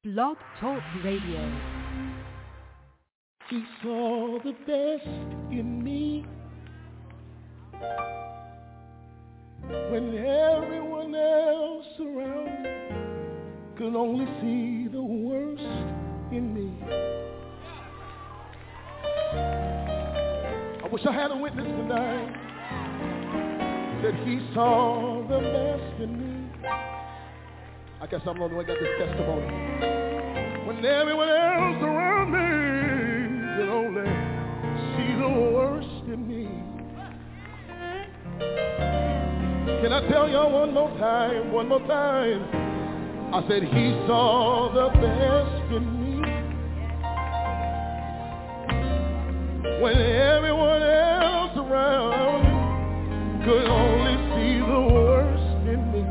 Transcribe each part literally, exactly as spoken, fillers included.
Blog Talk Radio. He saw the best in me when everyone else around me could only see the worst in me. I wish I had a witness tonight that he saw the best in me. I guess I'm the only one who got this testimony. When everyone else around me could only see the worst in me. Can I tell y'all one more time, one more time? I said he saw the best in me when everyone else around me could only see the worst in me.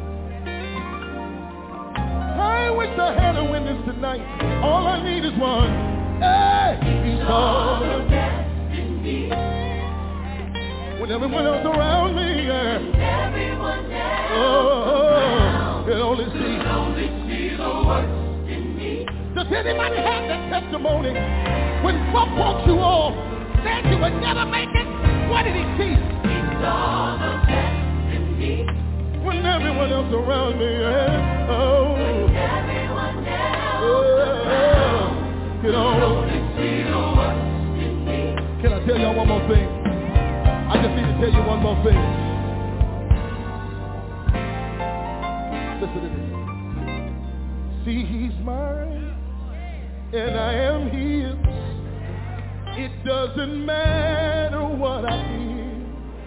I wish I had a witness tonight. All I need is one. Hey, he saw the best in me when everyone else around me, yeah. Everyone else oh, could only see, could only see the worst in me. Does anybody have that testimony? When folk walked you off, said you would never make it, what did he see? He saw the best in me when everyone else around me, yeah. Oh, when everyone else oh, around could only see the worst in me. Can I tell y'all one more thing? I just need to tell you one more thing. Listen to this. See, he's mine, and I am his. It doesn't matter what I did.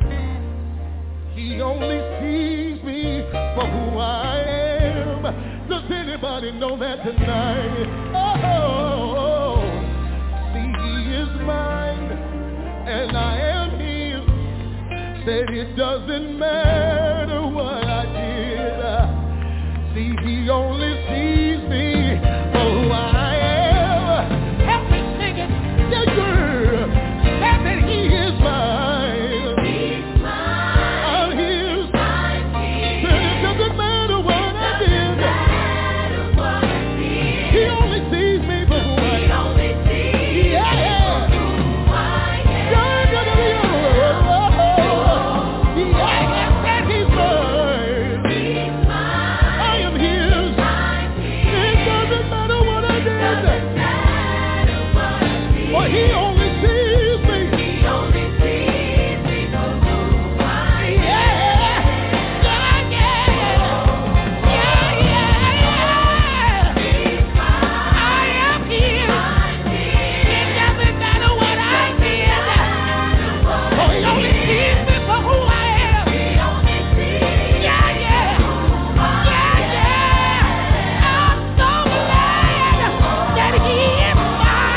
He only sees me for who I am. Does anybody know that tonight? Oh, see, he is mine, and I am his. Said it doesn't matter what I did. See, he only sees me for who I am. Help me sing it. Yeah, girl. Said that he is mine. He's mine. I'm his. I'm his. Said it doesn't matter what I did. Matter what I did. He only sees me for who I am. He only sees yeah. me for who I am. Yeah, yeah, yeah, yeah. He only sees me. He only sees me for who I am. Yeah, yeah, yeah, yeah, yeah. He's mine. I am his. It doesn't matter what I did. Oh, he only sees me for who I am. He only sees yeah, yeah, yeah, yeah. I'm so glad that he is mine.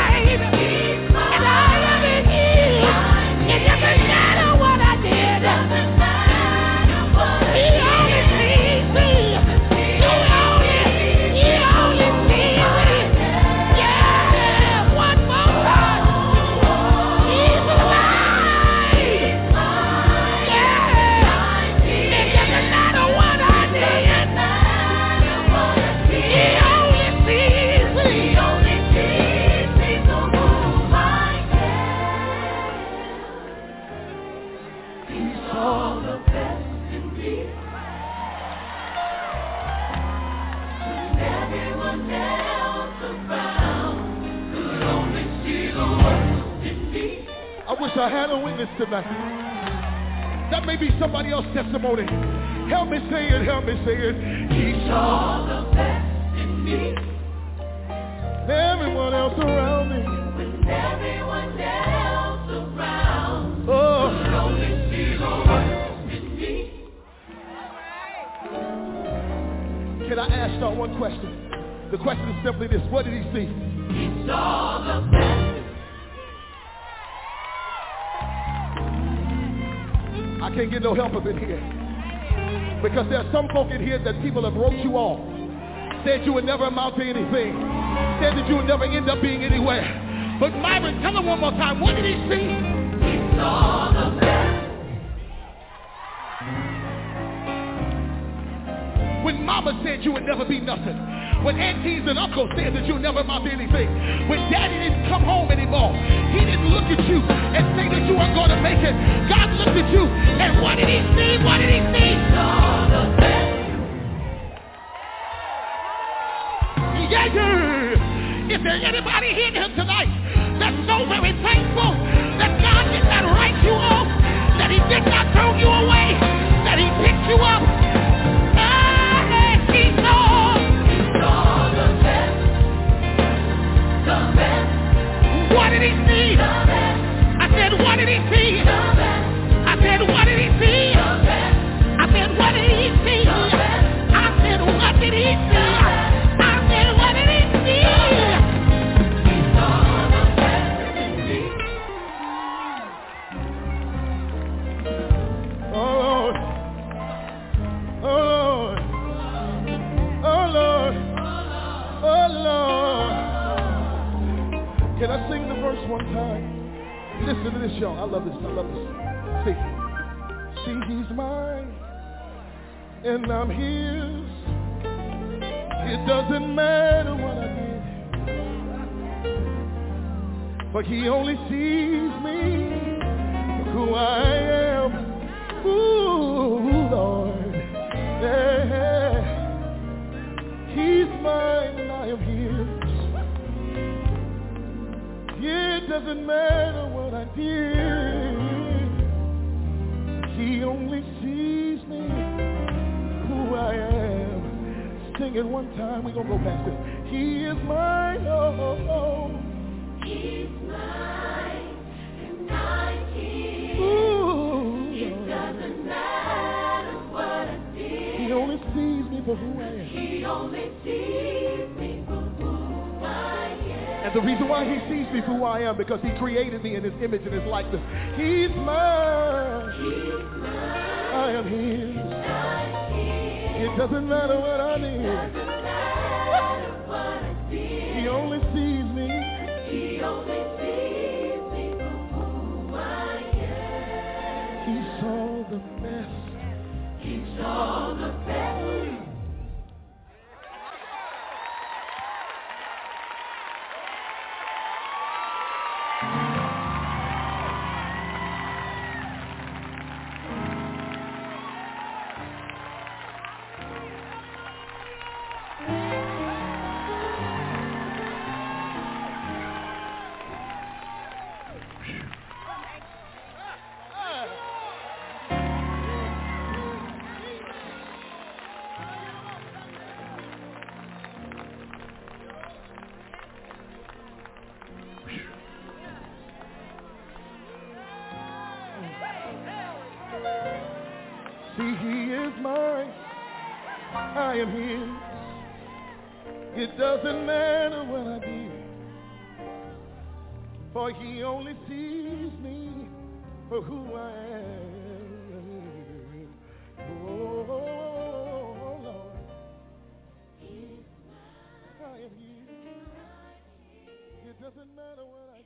I had a witness tonight. That may be somebody else's testimony. Help me say it, help me say it. He saw the best in me. Everyone else around me. When everyone else around oh. could only see the worst in me. Can I ask y'all one question? The question is simply this. What did he see? He saw the best. I can't get no help up in here. Because there are some folk in here that people have wrote you off. Said you would never amount to anything. Said that you would never end up being anywhere. But Myron, tell him one more time. What did he see? He saw the best. When When mama said you would never be nothing. When aunties and uncles said that you'll never amount to anything. When daddy didn't come home anymore. He didn't look at you and say that you weren't going to make it. God looked at you and what did he see? What did he see? Saw the best. Yeah, yeah. Is there anybody here tonight that's so very thankful that God did not write you off, that he did not throw you away, that he picked you up? Ah, he saw. He saw the best. The best. What did he see? The best. I said, what did he see? The best. I said, what did he see? The best. I said, what did he see? The best. I said, what did he see? Can I sing the verse one time? Listen to this, y'all. I love this. I love this. See, see, he's mine, and I'm his. It doesn't matter what I did, but he only sees me for who I am. Ooh, Lord, yeah. He's mine, and I am his. It doesn't matter what I did. He only sees me who I am. Sing it one time. We're going to go past it. He is mine. Oh, oh, oh. He's mine. And I'm his. Ooh, it doesn't matter what I did. He only sees me for who I am. He only sees me for who I am. And the reason why he sees me for who I am, because he created me in his image and his likeness. He's mine. He's mine. I am his. His. It doesn't matter what I need. He only sees me. He only sees me for who I am. He saw the best. He saw the best. See, he is mine. I am his. It doesn't matter what I did, for he only sees me for who I am. Oh, Lord. I am his. It doesn't matter what I did.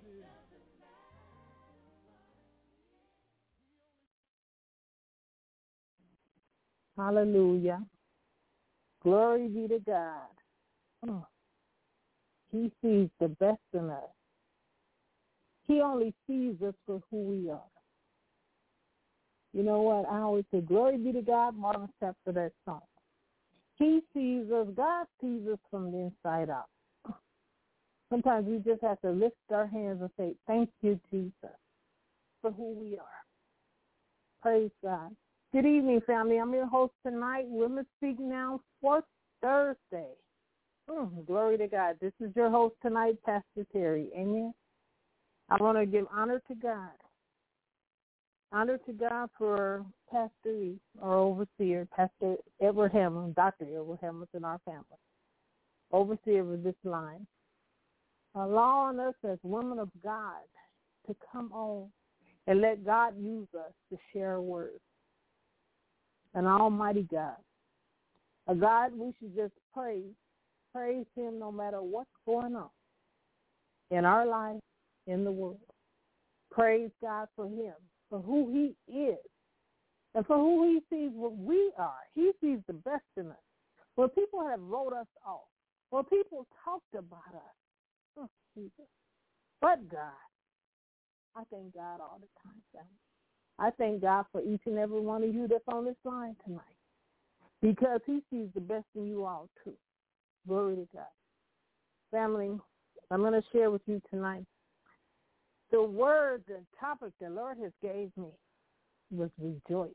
Hallelujah. Glory be to God. Oh. He sees the best in us. He only sees us for who we are. You know what? I always say, glory be to God, Marvin Sapp for that song. He sees us. God sees us from the inside out. Sometimes we just have to lift our hands and say, thank you, Jesus, for who we are. Praise God. Good evening, family. I'm your host tonight. Women Speak Now for Thursday. Mm, glory to God. This is your host tonight, Pastor Terry. Amen. I want to give honor to God. Honor to God for Pastor E, our overseer, Pastor Edward Hamilton, Doctor Edward Hamilton, our family, overseer of this line, allowing us as women of God to come on and let God use us to share a word. An almighty God, a God we should just praise, praise him no matter what's going on in our life, in the world. Praise God for him, for who he is, and for who he sees what we are. He sees the best in us. where people have wrote us off, where people talked about us. Oh, Jesus. But God, I thank God all the time, family. I thank God for each and every one of you that's on this line tonight, because he sees the best in you all, too. Glory to God. Family, I'm going to share with you tonight the word, the topic the Lord has gave me was rejoice.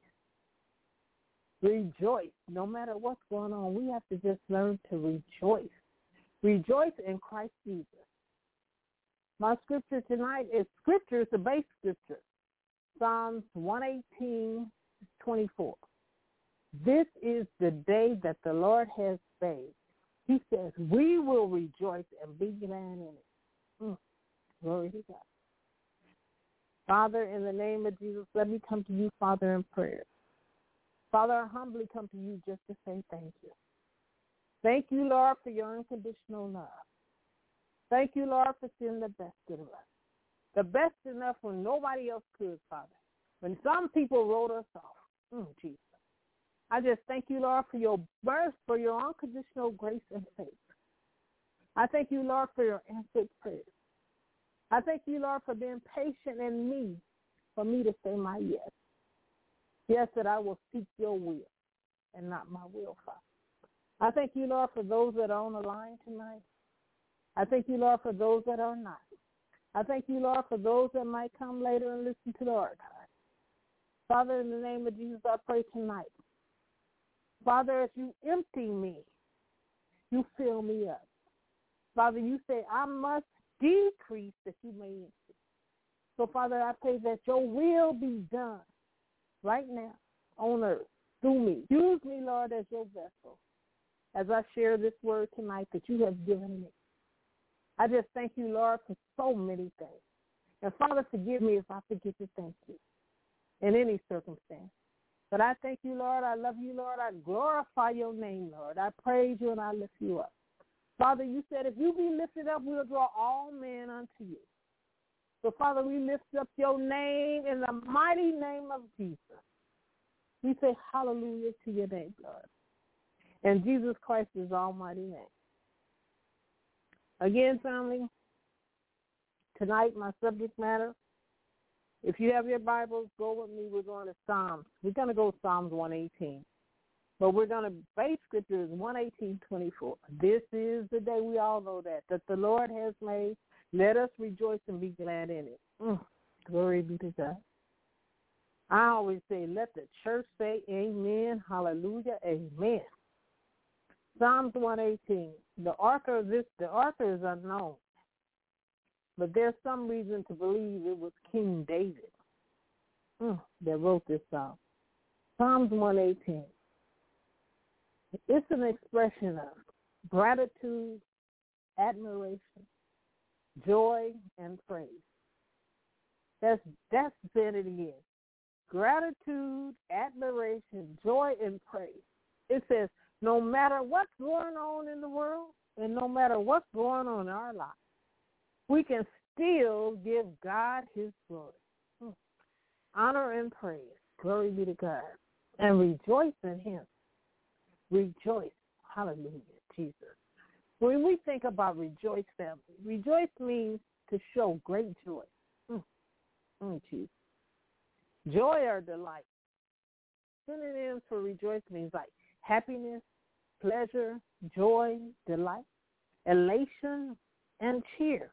Rejoice. No matter what's going on, we have to just learn to rejoice. Rejoice in Christ Jesus. My scripture tonight is scripture, is the base scripture. Psalms one eighteen, twenty-four. This is the day that the Lord has made. He says, we will rejoice and be glad in it. Mm. Glory to God. Father, in the name of Jesus, let me come to you, Father, in prayer. Father, I humbly come to you just to say thank you. Thank you, Lord, for your unconditional love. Thank you, Lord, for seeing the best in us. The best enough when nobody else could, Father. When some people wrote us off. Mm, Jesus. I just thank you, Lord, for your birth, for your unconditional grace and faith. I thank you, Lord, for your answered prayers. I thank you, Lord, for being patient in me, for me to say my yes. Yes, that I will seek your will and not my will, Father. I thank you, Lord, for those that are on the line tonight. I thank you, Lord, for those that are not. I thank you, Lord, for those that might come later and listen to the archive. Father, in the name of Jesus, I pray tonight. Father, as you empty me, you fill me up. Father, you say I must decrease that you may increase. So, Father, I pray that your will be done right now on earth through me. Use me, Lord, as your vessel as I share this word tonight that you have given me. I just thank you, Lord, for so many things. And, Father, forgive me if I forget to thank you in any circumstance. But I thank you, Lord. I love you, Lord. I glorify your name, Lord. I praise you and I lift you up. Father, you said if you be lifted up, we'll draw all men unto you. So, Father, we lift up your name in the mighty name of Jesus. We say hallelujah to your name, Lord. And Jesus Christ is almighty name. Again, family, tonight my subject matter, if you have your Bibles, go with me. We're going to Psalms. We're going to go Psalms one eighteen. But we're going to base scripture is one eighteen, twenty-four. This is the day, we all know that, that the Lord has made. Let us rejoice and be glad in it. Mm, glory be to God. I always say, let the church say amen, hallelujah, amen. Psalms one eighteen. The author of this, the author is unknown. But there's some reason to believe it was King David mm, that wrote this psalm. Psalms one eighteen. It's an expression of gratitude, admiration, joy, and praise. That's that's said it again. Gratitude, admiration, joy, and praise. It says, no matter what's going on in the world and no matter what's going on in our lives, we can still give God his glory. Hmm. Honor and praise. Glory be to God. And rejoice in him. Rejoice. Hallelujah, Jesus. When we think about rejoice, family, rejoice means to show great joy. Mm. Mm, Jesus. Joy or delight. Synonyms for rejoice means like happiness, pleasure, joy, delight, elation, and cheer.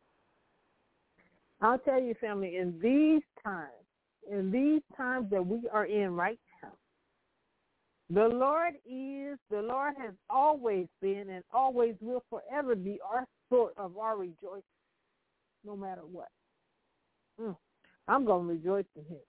I'll tell you, family, in these times, in these times that we are in right now, the Lord is, the Lord has always been and always will forever be our source of our rejoicing, no matter what. Mm. I'm going to rejoice in him.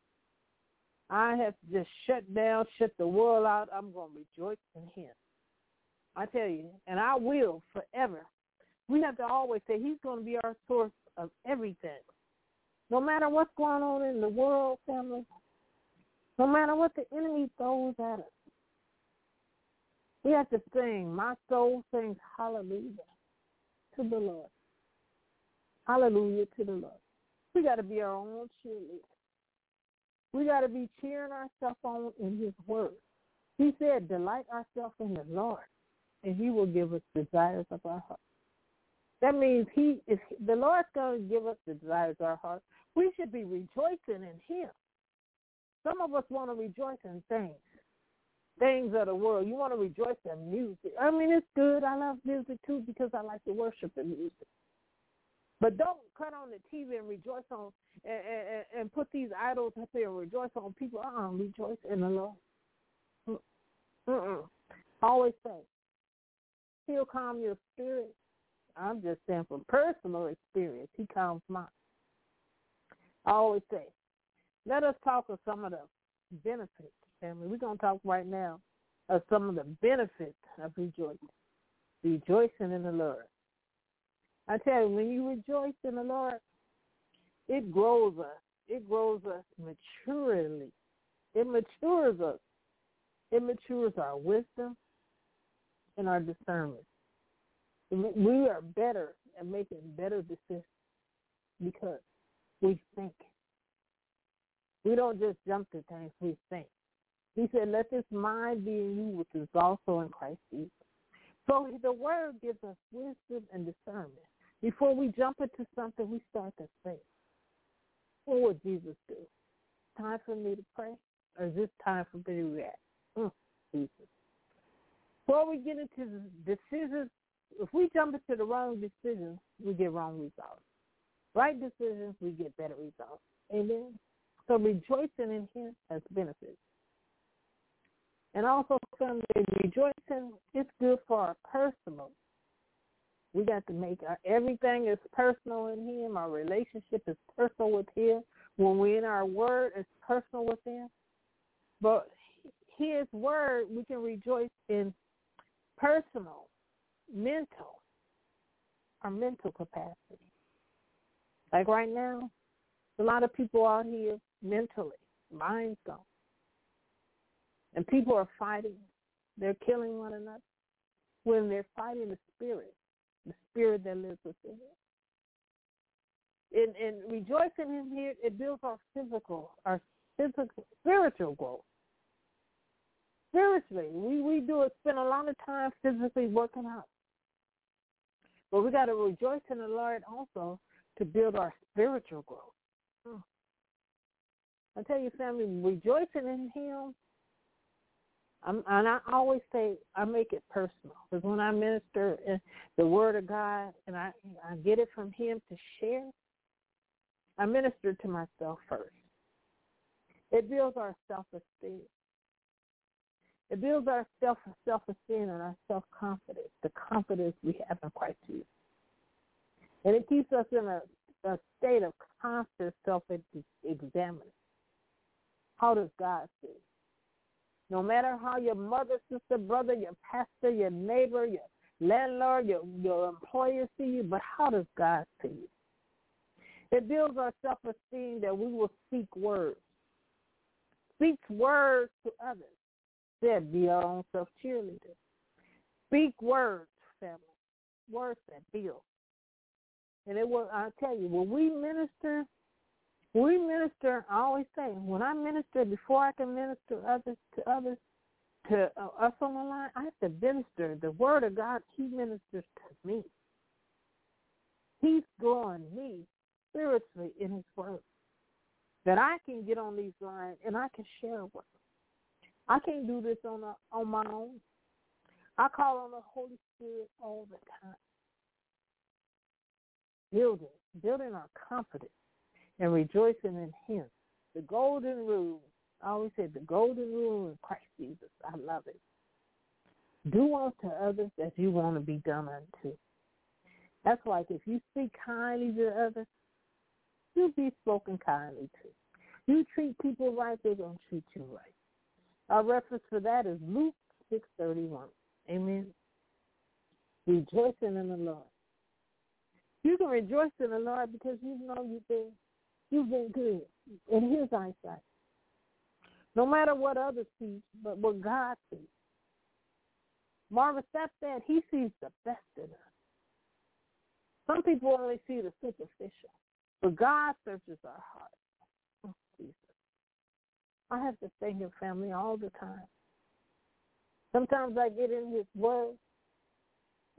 I have to just shut down, shut the world out. I'm going to rejoice in him. I tell you, and I will forever. We have to always say he's going to be our source of everything. No matter what's going on in the world, family, no matter what the enemy throws at us, we have to sing, my soul sings hallelujah to the Lord. Hallelujah to the Lord. We got to be our own cheerleader. We got to be cheering ourselves on in his word. He said, delight ourselves in the Lord, and he will give us desires of our heart. That means he is the Lord's going to give us the desires of our heart. We should be rejoicing in him. Some of us want to rejoice in things, things of the world. You want to rejoice in music. I mean, it's good. I love music, too, because I like to worship in music. But don't cut on the T V and rejoice on and, and, and put these idols up there and rejoice on people. Uh-uh, rejoice in the Lord. Mm-mm. I always say, he'll calm your spirit. I'm just saying from personal experience, he calms mine. I always say, let us talk of some of the benefits, family. We're going to talk right now of some of the benefits of rejoicing. Rejoicing in the Lord. I tell you, when you rejoice in the Lord, it grows us. It grows us maturely. It matures us. It matures our wisdom and our discernment. We are better at making better decisions because we think. We don't just jump to things, we think. He said, let this mind be in you, which is also in Christ Jesus. So the word gives us wisdom and discernment. Before we jump into something, we start to think, what would Jesus do? Time for me to pray? Or is this time for me to react? Mm, Jesus. Before we get into the decisions, if we jump into the wrong decisions, we get wrong results. Right decisions, we get better results. Amen? So rejoicing in him has benefits. And also, family, rejoicing is good for our personal. We got to make our, everything is personal in him. Our relationship is personal with him. When we're in our word, it's personal with him. But his word, we can rejoice in personal, mental, our mental capacity. Like right now, a lot of people out here mentally, mind's gone. And people are fighting. They're killing one another when they're fighting the spirit. The spirit that lives within it. And, and rejoicing in here, it builds our physical, our physical, spiritual growth. Spiritually, we, we do it, spend a lot of time physically working out. But we got to rejoice in the Lord also to build our spiritual growth. Hmm. I tell you, family, rejoicing in him, I'm, and I always say I make it personal because when I minister the word of God and I, I get it from him to share, I minister to myself first. It builds our self-esteem. It builds our self, self-esteem and our self-confidence, the confidence we have in Christ Jesus. And it keeps us in a, a state of constant self-examining. How does God see? No matter how your mother, sister, brother, your pastor, your neighbor, your landlord, your, your employer see you, but how does God see you? It builds our self-esteem that we will speak words. Speak words to others. Said be our own self-cheerleader. Speak words, family. Words that build. And it will, I'll tell you, when we minister, we minister, I always say, when I minister, before I can minister others to others, to uh, us on the line, I have to minister. The word of God, he ministers to me. He's growing me spiritually in his word. That I can get on these lines and I can share with them. I can't do this on a, on my own. I call on the Holy Spirit all the time. Building, building our confidence and rejoicing in him. The golden rule, I always say the golden rule in Christ Jesus. I love it. Do unto others as you want to be done unto. That's like if you speak kindly to others, you'll be spoken kindly to. You treat people right, they're going to treat you right. Our reference for that is Luke six thirty-one. Amen. Rejoicing in the Lord. You can rejoice in the Lord because you know you've been, you've been good in his eyesight. No matter what others see, but what God sees. Marvin Sapp said he sees the best in us. Some people only see the superficial, but God searches our heart. Oh, Jesus. I have to thank him, family, all the time. Sometimes I get in his word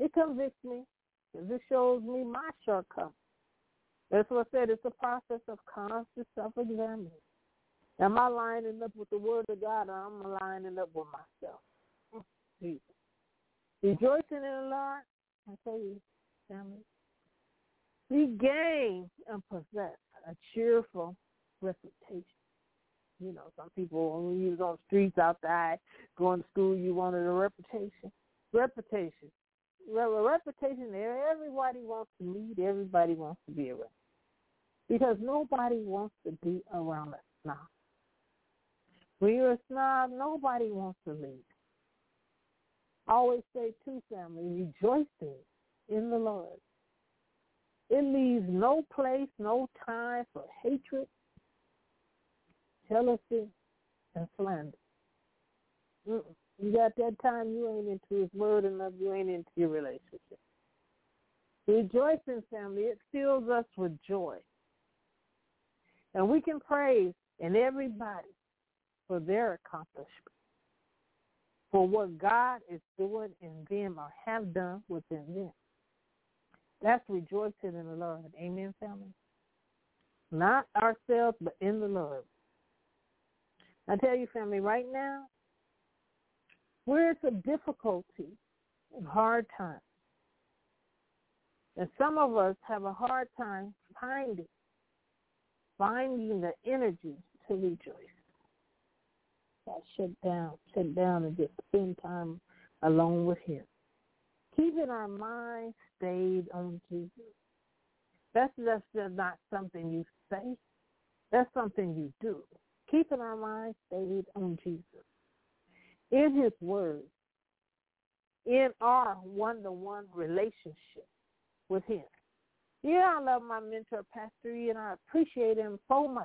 It convicts me because it shows me my shortcomings. That's what I said. It's a process of constant self-examining. Am I lining up with the Word of God, or am I lining up with myself? Jesus. Rejoicing in the Lord, I tell you, family, we gain and possess a cheerful reputation. You know, some people, when you was on the streets outside, going to school, you wanted a reputation. Reputation. Well, a reputation, everybody wants to meet, everybody wants to be around. Because nobody wants to be around a snob. When you're a snob, nobody wants to leave. I always say, too, family, rejoicing in the Lord. It leaves no place, no time for hatred, jealousy, and slander. Mm-mm. You got that time, you ain't into his word enough, you ain't into your relationship. Rejoicing, family, it fills us with joy. And we can praise in everybody for their accomplishments, for what God is doing in them or have done within them. That's rejoicing in the Lord. Amen, family? Not ourselves, but in the Lord. I tell you, family, right now, we're in difficulty and hard times. And some of us have a hard time finding, finding the energy to rejoice. I shut down, shut down and just spend time alone with him. Keeping our mind stayed on Jesus. That's just not something you say. That's something you do. Keeping our mind stayed on Jesus. In his word. In our one-to-one relationship with him. Yeah, I love my mentor, Pastor E, and I appreciate him so much.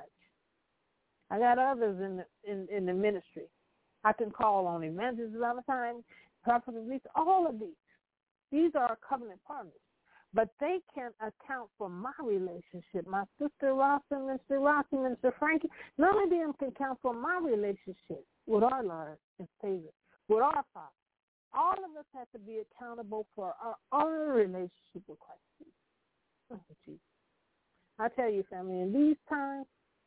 I got others in the in, in the ministry. I can call on Evangelist Valentine, Prophet Lisa, all of these. These are our covenant partners. But they can account for my relationship. My sister Ross and Mister Ross and Mister Frankie, none of them can count for my relationship with our Lord and Savior, with our Father. All of us have to be accountable for our own relationship with Christ. Oh, Jesus. I tell you, family, in these times,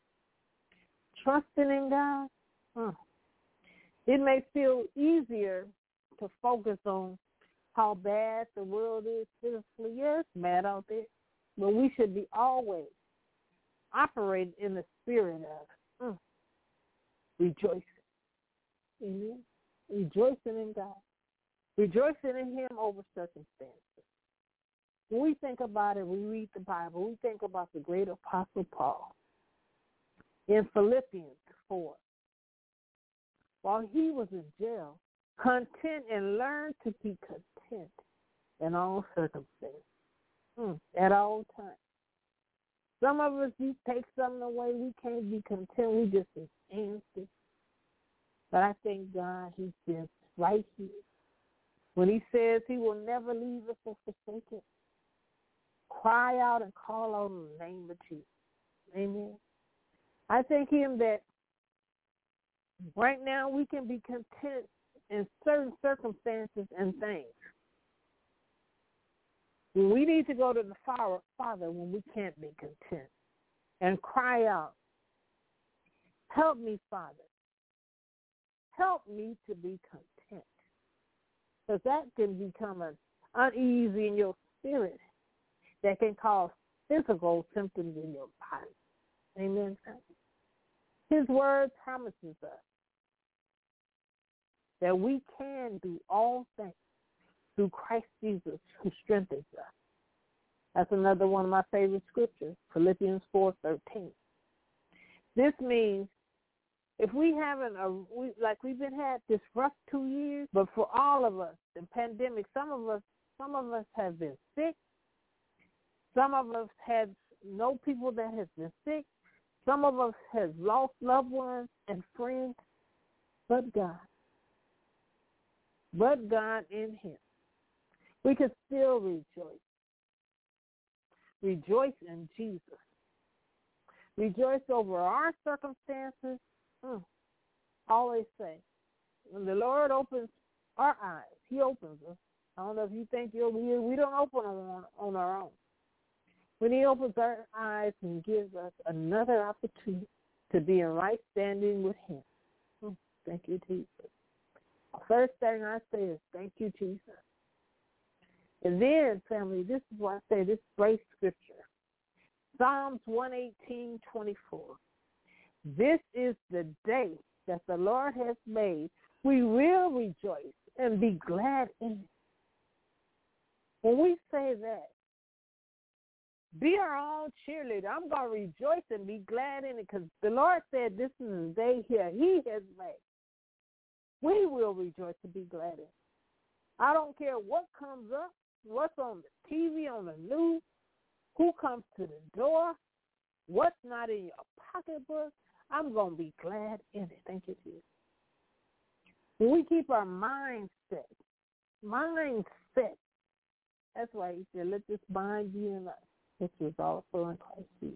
trusting in God, uh, it may feel easier to focus on how bad the world is physically. Yes, it's bad out there. But we should be always operating in the spirit of uh, rejoicing. Amen. Rejoicing in God. Rejoicing in him over circumstances. When we think about it, we read the Bible, we think about the great Apostle Paul. In Philippians four, while he was in jail, content and learn to be content in all circumstances, mm, at all times. Some of us, you take something away, we can't be content, we just answer. But I thank God he's been right here. When he says he will never leave us or forsake us, cry out and call on the name of Jesus. Amen. I thank him that right now we can be content in certain circumstances and things. We need to go to the Father when we can't be content and cry out, help me, Father. Help me to be content. Because that can become an uneasy in your spirit that can cause physical symptoms in your body. Amen. His word promises us that we can do all things through Christ Jesus who strengthens us. That's another one of my favorite scriptures, Philippians four thirteen. This means if we haven't, a, we, like we've been had this rough two years, but for all of us, the pandemic, some of us, some of us have been sick. Some of us had know people that have been sick. Some of us have lost loved ones and friends, but God. But God in him. We can still rejoice. Rejoice in Jesus. Rejoice over our circumstances. Mm. I always say, when the Lord opens our eyes, he opens us, I don't know if you think you're we we don't open them on, on our own. When he opens our eyes and gives us another opportunity to be in right standing with him. Oh, thank you, Jesus. First thing I say is thank you, Jesus. And then, family, this is why I say this great scripture. Psalms one eighteen, twenty-four. This is the day that the Lord has made. We will rejoice and be glad in it. When we say that, be our own cheerleader. I'm going to rejoice and be glad in it because the Lord said this is the day here he has made. We will rejoice and be glad in it. I don't care what comes up, what's on the T V, on the news, who comes to the door, what's not in your pocketbook. I'm going to be glad in it. Thank you, Jesus. When we keep our mind set, mind set, that's why he said, let this mind be in us, which is also in Christ Jesus.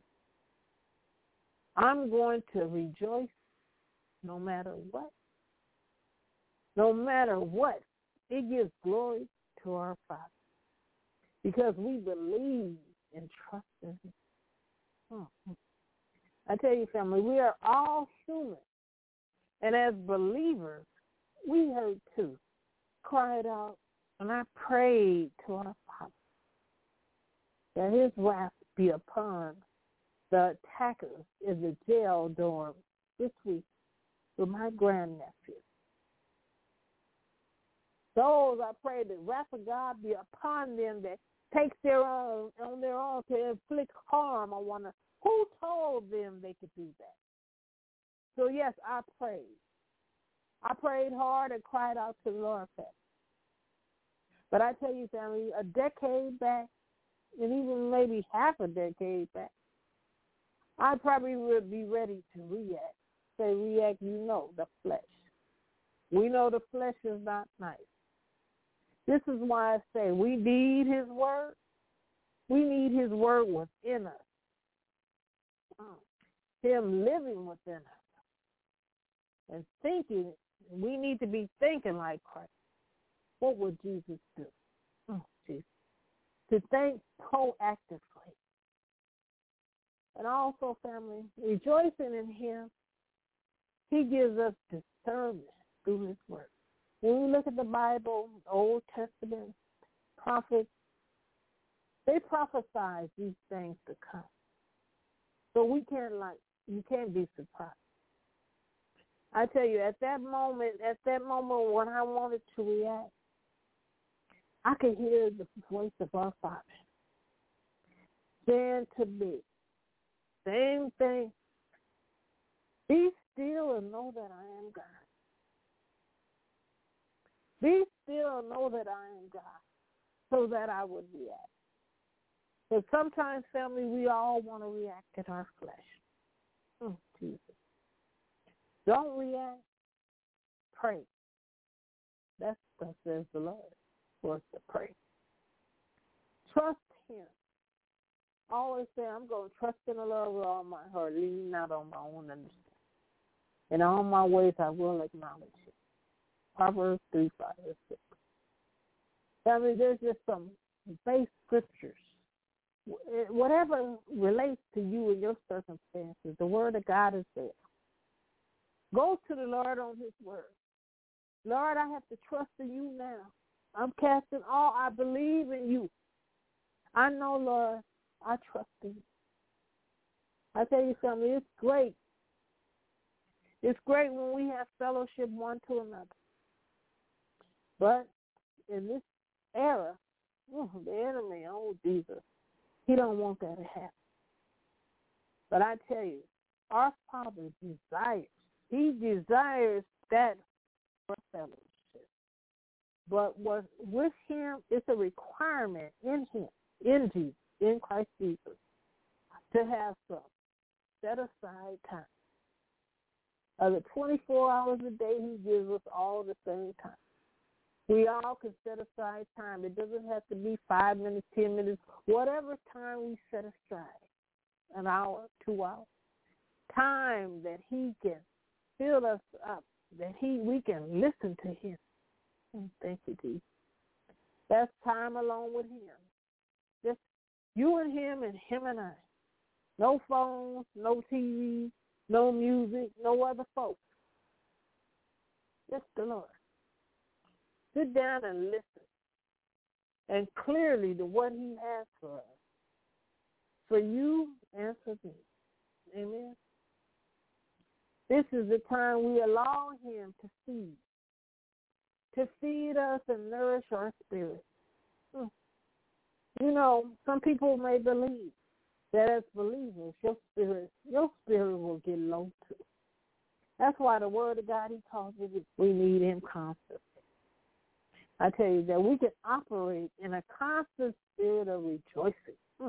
I'm going to rejoice no matter what. No matter what, it gives glory to our Father because we believe and trust in him. Oh. I tell you, family, we are all human. And as believers, we heard too, cried out, and I prayed to our Father that his wrath be upon the attackers in the jail dorm this week with my grandnephew. Those I pray the wrath of God be upon them that takes their own on their own to inflict harm on one another. Who told them they could do that? So yes, I prayed. I prayed hard and cried out to the Lord for it. But I tell you, family, a decade back, and even maybe half a decade back, I probably would be ready to react. Say react, you know, the flesh. We know the flesh is not nice. This is why I say we need his word. We need his word within us. Him living within us. And thinking, we need to be thinking like Christ. What would Jesus do? Oh, Jesus. To think proactively. And also, family, rejoicing in him, he gives us discernment through his word. When we look at the Bible, Old Testament, prophets, they prophesied these things to come. So we can't like, you can't be surprised. I tell you, at that moment, at that moment when I wanted to react, I could hear the voice of our Father saying to me, same thing, be still and know that I am God. Be still and know that I am God, so that I would react. But sometimes, family, we all want to react in our flesh. Oh, Jesus. Don't react. Pray. That's what says the Lord for us to pray. Trust him. I always say I'm going to trust in the Lord with all my heart, leaning not on my own understanding. In all my ways I will acknowledge him. Proverbs three, five, and six. Family, there's just some base scriptures. Whatever relates to you and your circumstances, the word of God is there. Go to the Lord on his word. Lord, I have to trust in you now. I'm casting all. I believe in you. I know, Lord, I trust in you. I tell you something, it's great. It's great when we have fellowship one to another. But in this era, oh, the enemy, oh, Jesus, he don't want that to happen. But I tell you, our Father desires, he desires that for fellowship. But what, with him, it's a requirement in him, in Jesus, in Christ Jesus, to have some set aside time. Of the twenty-four hours a day, he gives us all the same time. We all can set aside time. It doesn't have to be five minutes, ten minutes, whatever time we set aside, an hour, two hours, time that he can fill us up, that he we can listen to him. Thank you, Jesus. That's time alone with him. Just you and him and him and I. No phones, no T V, no music, no other folks. Just the Lord. Sit down and listen. And clearly to what he has for us. For you and for me. Amen. This is the time we allow him to feed. To feed us and nourish our spirit. Hmm. You know, some people may believe that as believers, your spirit, your spirit will get low too. That's why the word of God, he calls it, we need him constantly. I tell you that we can operate in a constant spirit of rejoicing.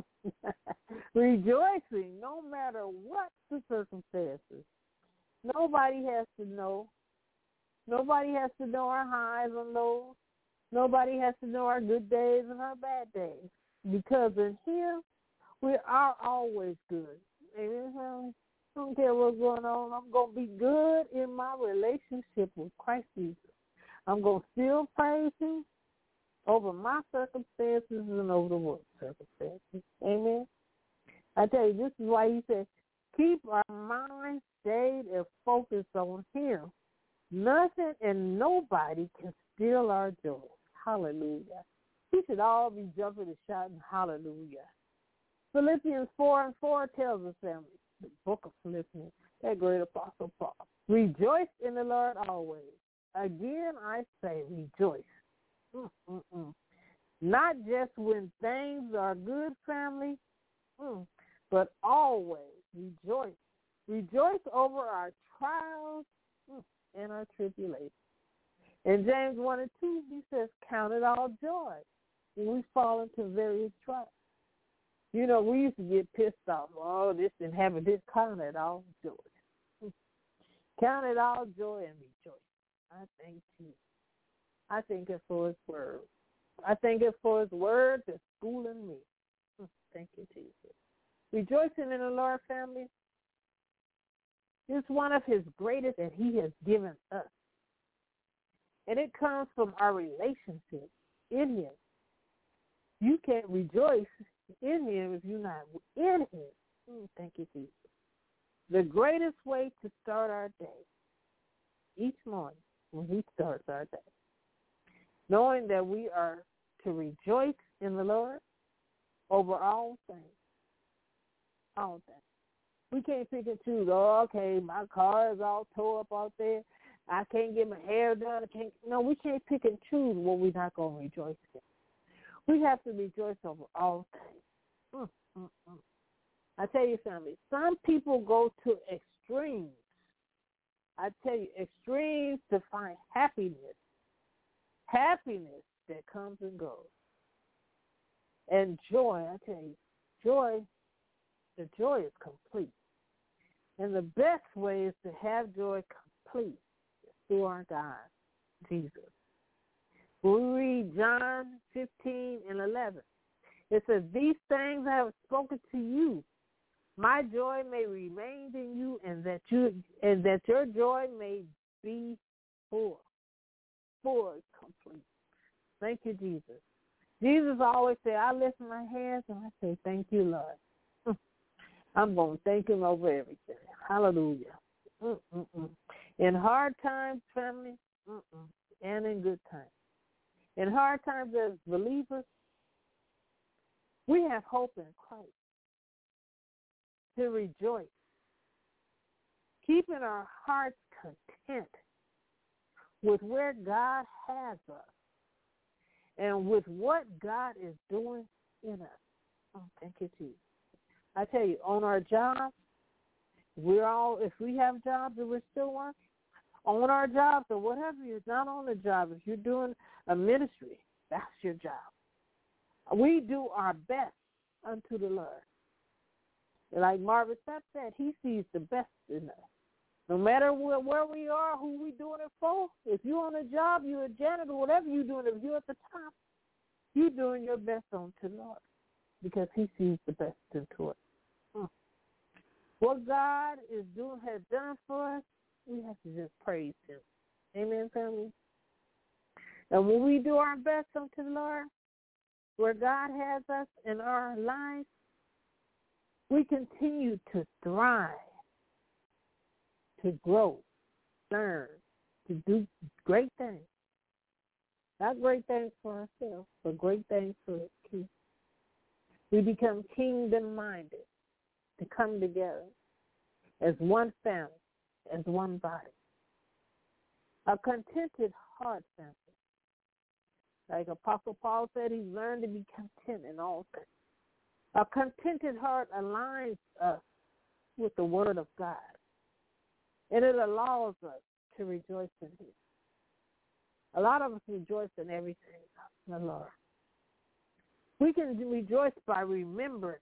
Rejoicing no matter what the circumstances. Nobody has to know. Nobody has to know our highs and lows. Nobody has to know our good days and our bad days. Because in him, we are always good. Amen. I don't care what's going on. I'm going to be good in my relationship with Christ Jesus. I'm going to still praise him over my circumstances and over the world's circumstances. Amen. I tell you, this is why he said, keep our mind stayed and focused on him. Nothing and nobody can steal our joy. Hallelujah. We should all be jumping and shouting hallelujah. Philippians four and four tells us, family, the book of Philippians, that great apostle Paul. Rejoice in the Lord always. Again, I say rejoice. Mm-mm-mm. Not just when things are good, family, mm, but always rejoice. Rejoice over our trials mm, and our tribulations. In James one and two, he says, count it all joy when we fall into various trials. You know, we used to get pissed off. Oh, this and having this, count it all joy. Count it all joy and rejoice. I thank you. I thank it for his word. I thank it for his word that's schooling me. Thank you, Jesus. Rejoicing in the Lord, family, is one of his greatest that he has given us. And it comes from our relationship in him. You can't rejoice in him if you're not in him. Thank you, Jesus. The greatest way to start our day, each morning when he starts our day, knowing that we are to rejoice in the Lord over all things. All things. We can't pick and choose, oh, okay, my car is all tore up out there. I can't get my hair done. I can't. No, we can't pick and choose what we're not going to rejoice in. We have to rejoice over all things. Mm, mm, mm. I tell you, family, some people go to extremes. I tell you, extremes to find happiness. Happiness that comes and goes. And joy, I tell you, joy, the joy is complete. And the best way is to have joy complete through our God, Jesus. When we read John fifteen and eleven, it says, these things I have spoken to you. My joy may remain in you, and that you and that your joy may be full. Full is complete. Thank you, Jesus. Jesus always said, I lift my hands and I say, thank you, Lord. I'm going to thank him over everything. Hallelujah. Mm-mm-mm. In hard times, family, mm-mm, and in good times. In hard times as believers, we have hope in Christ to rejoice, keeping our hearts content with where God has us and with what God is doing in us. Oh, thank you, Jesus. I tell you, on our jobs, we're all, if we have jobs and we're still working, on our jobs or whatever, you're not on the job. If you're doing a ministry, that's your job. We do our best unto the Lord. Like Marvin Sapp said, he sees the best in us. No matter where, where we are, who we doing it for, if you're on a job, you're a janitor, whatever you're doing, if you're at the top, you're doing your best unto the Lord because he sees the best into it. Hmm. What God is doing, has done for us, we have to just praise him. Amen, family? And when we do our best unto the Lord, where God has us in our lives, we continue to thrive, to grow, learn, to do great things. Not great things for ourselves, but great things for His kingdom. We become kingdom-minded to come together as one family, as one body. A contented heart, family. Like Apostle Paul said, he learned to be content in all things. A contented heart aligns us with the Word of God, and it allows us to rejoice in Him. A lot of us rejoice in everything in the Lord. We can rejoice by remembering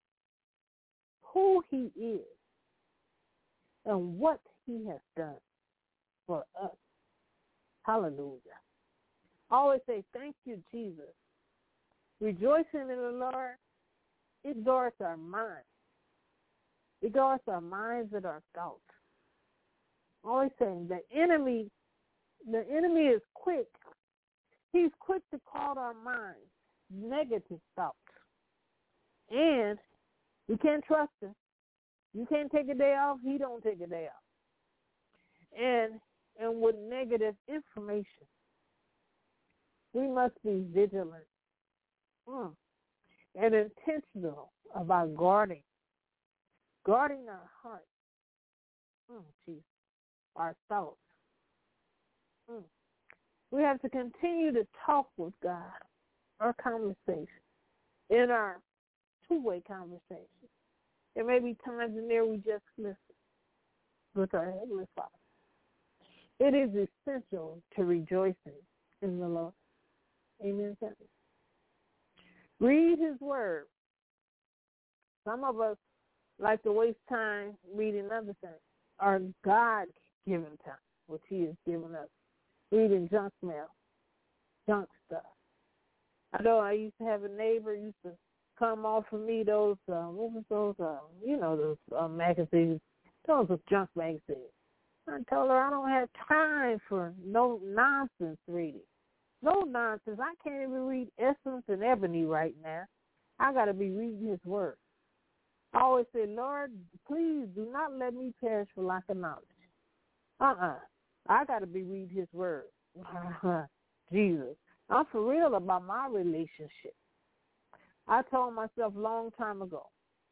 who He is and what He has done for us. Hallelujah. I always say, thank you, Jesus. Rejoicing in the Lord, it guards our minds. It guards our minds and our thoughts. Always saying the enemy, the enemy is quick. He's quick to call our minds negative thoughts. And you can't trust him. You can't take a day off. He don't take a day off. And and with negative information, we must be vigilant mm, and intentional about guarding, guarding our heart, mm, geez, our thoughts. Mm. We have to continue to talk with God, our conversation, in our two-way conversation. There may be times in there we just listen with our Heavenly Father. It is essential to rejoicing in the Lord. Amen. Read His Word. Some of us like to waste time reading other things. Our God-given time, which He has given us. Reading junk mail, junk stuff. I know I used to have a neighbor used to come off of me those, uh, what was those, uh, you know, those uh, magazines. Those were junk magazines. I told her I don't have time for no nonsense reading. No nonsense. I can't even read Essence and Ebony right now. I got to be reading His Word. I always say, Lord, please do not let me perish for lack of knowledge. Uh-uh. I got to be reading His Word. Jesus. I'm for real about my relationship. I told myself a long time ago,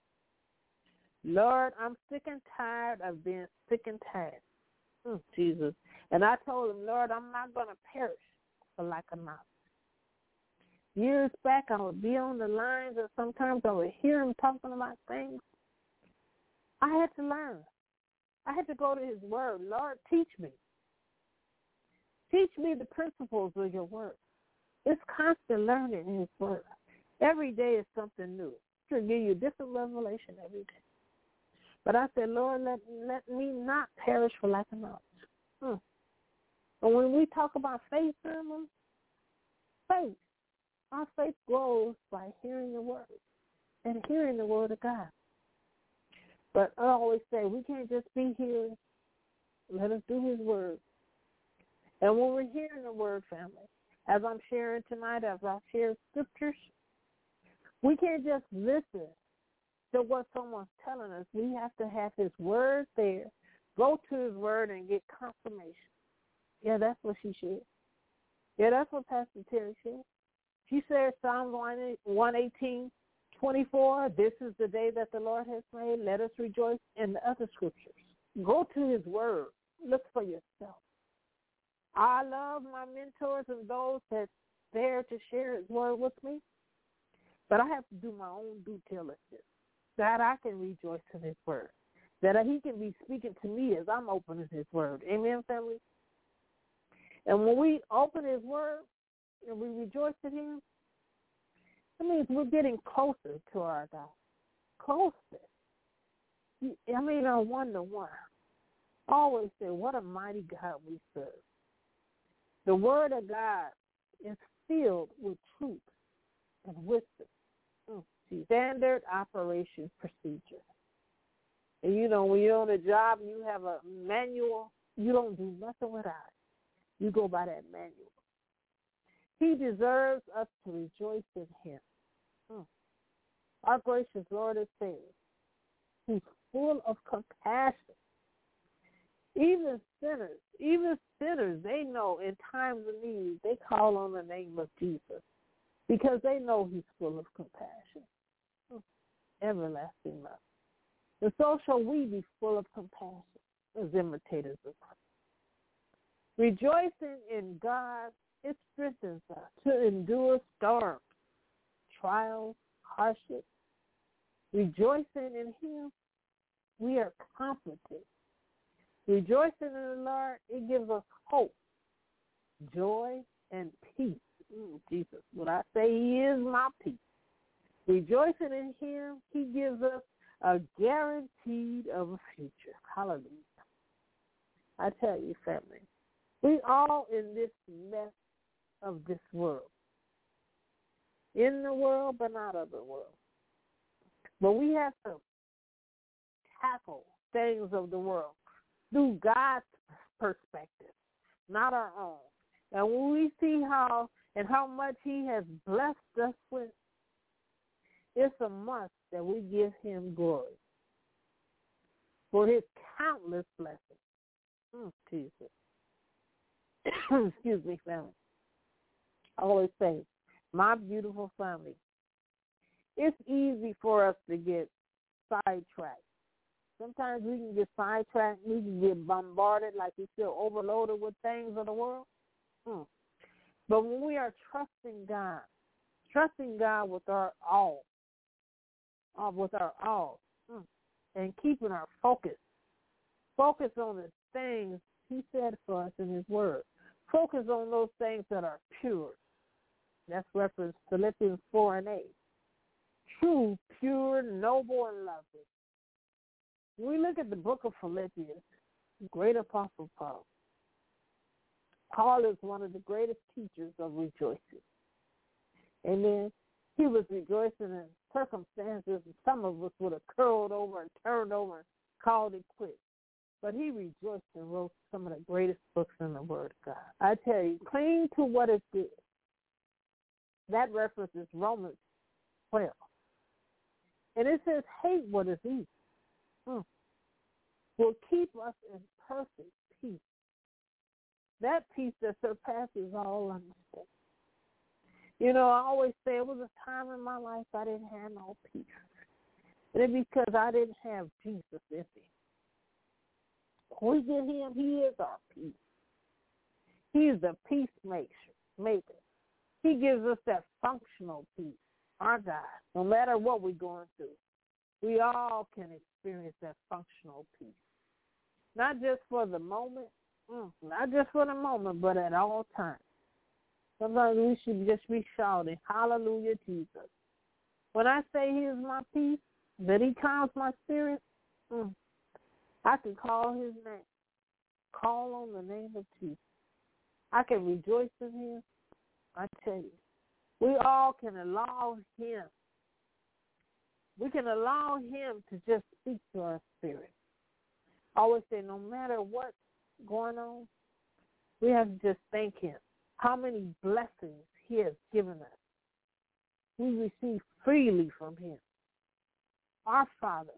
Lord, I'm sick and tired of being sick and tired. Mm, Jesus. And I told Him, Lord, I'm not going to perish for lack of knowledge. Years back, I would be on the lines, and sometimes I would hear Him talking about things. I had to learn. I had to go to His Word. Lord, teach me. Teach me the principles of your Word. It's constant learning in His Word. Every day is something new. He'll give you a different revelation every day. But I said, Lord, let, let me not perish for lack of knowledge. Hmm. And when we talk about faith, family, faith, our faith grows by hearing the Word and hearing the Word of God. But I always say, we can't just be here. Let us do His Word. And when we're hearing the Word, family, as I'm sharing tonight, as I share scriptures, we can't just listen to what someone's telling us. We have to have His Word there, go to His Word, and get confirmation. Yeah, that's what she said. Yeah, that's what Pastor Terry said. She said, Psalm one eighteen, twenty-four, this is the day that the Lord has made. Let us rejoice in the other scriptures. Go to His Word. Look for yourself. I love my mentors and those that there to share His Word with me. But I have to do my own due diligence, that I can rejoice in His Word, that He can be speaking to me as I'm opening His Word. Amen, family? And when we open His Word and we rejoice in Him, that means we're getting closer to our God. Closer. I mean, on one-to-one. I always say, what a mighty God we serve. The Word of God is filled with truth and wisdom. Mm, standard operation procedure. And, you know, when you're on a job and you have a manual, you don't do nothing without it. You go by that manual. He deserves us to rejoice in him. Mm. Our gracious Lord is saying, he's full of compassion. Even sinners, even sinners, they know in times of need, they call on the name of Jesus because they know he's full of compassion. Mm. Everlasting love. And so shall we be full of compassion as imitators of Christ. Rejoicing in God, it strengthens us to endure storms, trials, hardships. Rejoicing in him, we are comforted. Rejoicing in the Lord, it gives us hope, joy, and peace. Mm, Jesus, when I say he is my peace. Rejoicing in him, he gives us a guaranteed of a future. Hallelujah. I tell you, family, we all in this mess of this world. In the world, but not of the world. But we have to tackle things of the world through God's perspective, not our own. And when we see how and how much he has blessed us with, it's a must that we give him glory for his countless blessings. Mm, Jesus. Excuse me, family. I always say, my beautiful family, it's easy for us to get sidetracked. Sometimes we can get sidetracked. We can get bombarded like we feel overloaded with things of the world. Mm. But when we are trusting God, trusting God with our all, uh, with our all, mm, and keeping our focus, focus on the things he said for us in his word. Focus on those things that are pure. That's reference Philippians four and eight. True, pure, noble, and lovely. When we look at the book of Philippians, great apostle Paul, Paul is one of the greatest teachers of rejoicing. Amen. He was rejoicing in circumstances and some of us would have curled over and turned over and called it quits. But he rejoiced and wrote some of the greatest books in the Word of God. I tell you, cling to what is good. That reference is Romans twelve. And it says, hate what is evil. Mm. Will keep us in perfect peace. That peace that surpasses all understanding. You know, I always say it was a time in my life I didn't have no peace. And it's because I didn't have Jesus in me. When we get him, he is our peace. He is the peacemaker. Maker. He gives us that functional peace. Our God, no matter what we're going through, we all can experience that functional peace. Not just for the moment, mm, not just for the moment, but at all times. Sometimes we should just be shouting, hallelujah, Jesus. When I say he is my peace, that he calms my spirit, mm, I can call his name. Call on the name of Jesus. I can rejoice in him. I tell you, we all can allow him. We can allow him to just speak to our spirit. I always say, no matter what's going on, we have to just thank him. How many blessings he has given us. We receive freely from him. Our Father,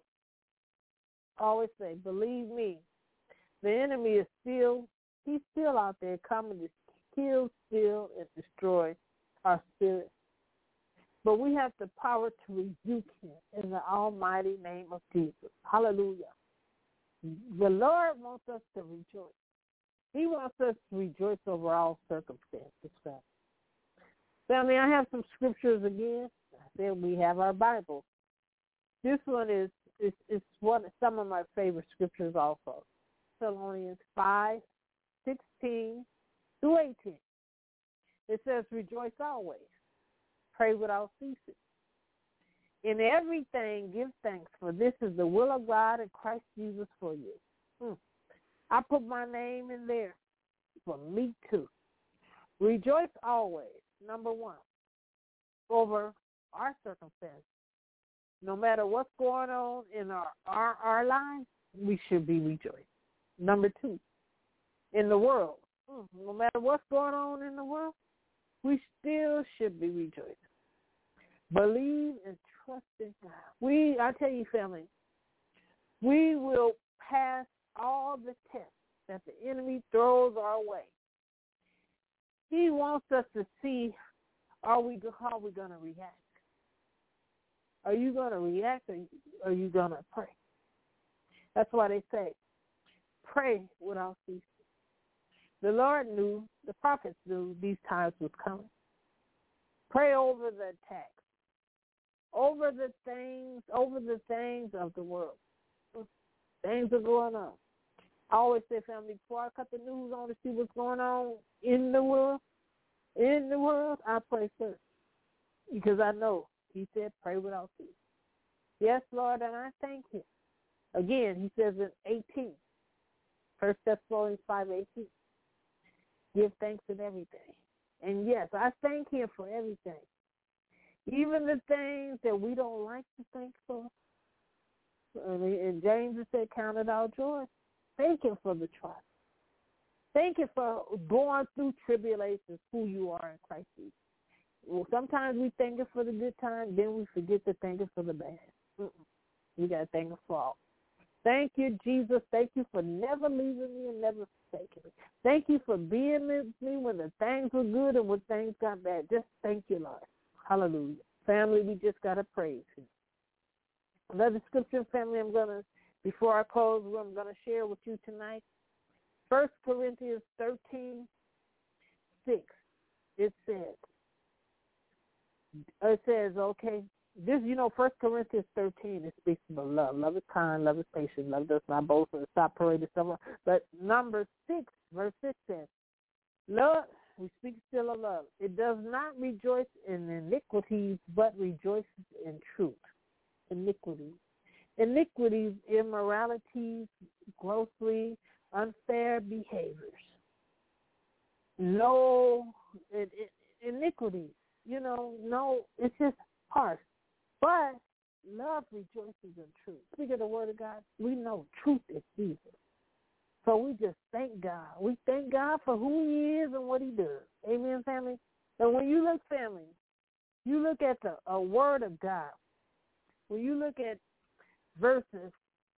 I always say, believe me, the enemy is still, he's still out there coming to kill, steal, and destroy our spirit. But we have the power to rebuke him in the almighty name of Jesus. Hallelujah. The Lord wants us to rejoice. He wants us to rejoice over all circumstances. Family, I have some scriptures again. Then we have our Bible. This one is is, is one some of my favorite scriptures also. Thessalonians five, sixteen through eighteen. It says, rejoice always. Pray without ceasing. In everything, give thanks, for this is the will of God in Christ Jesus for you. Hmm. I put my name in there for me too. Rejoice always, number one, over our circumstances. No matter what's going on in our, our, our lives, we should be rejoicing. Number two, in the world, hmm, no matter what's going on in the world, we still should be rejoicing. Believe and trust in God. We, I tell you, family, we will pass all the tests that the enemy throws our way. He wants us to see, are we how we're going to react. Are you going to react or are you going to pray? That's why they say, pray without ceasing. The Lord knew, the prophets knew these times was coming. Pray over the attacks, over the things, over the things of the world. Things are going on. I always say, family, before I cut the news on to see what's going on in the world, in the world, I pray first. Because I know he said, pray without ceasing. Yes, Lord, and I thank him. Again, he says in eighteen, First Thessalonians five eighteen, give thanks in everything. And yes, I thank him for everything. Even the things that we don't like to thank for. And James said, count it our joy. Thank him for the trust. Thank you for going through tribulations, who you are in Christ Jesus. Well, sometimes we thank him for the good times, then we forget to thank him for the bad. Mm-mm. We got to thank him for all. Thank you, Jesus. Thank you for never leaving me and never forsaking me. Thank you for being with me when the things were good and when things got bad. Just thank you, Lord. Hallelujah. Family, we just got to praise him. Another scripture, family, I'm going to, before I close, I'm going to share with you tonight. First Corinthians thirteen, six. It says, it says, okay, this, you know, First Corinthians thirteen, it speaks about love. Love is kind, love is patient, love does not boast, and stop parading stuff. But number six, verse six says, love, we speak still of love. It does not rejoice in iniquities, but rejoices in truth. Iniquities. Iniquities, immoralities, grossly unfair behaviors. No, it, it, iniquities, you know, no, it's just harsh. But love rejoices in truth. Speaking of the word of God, we know truth is Jesus. So we just thank God. We thank God for who he is and what he does. Amen, family? And when you look, family, you look at the a word of God. When you look at verses,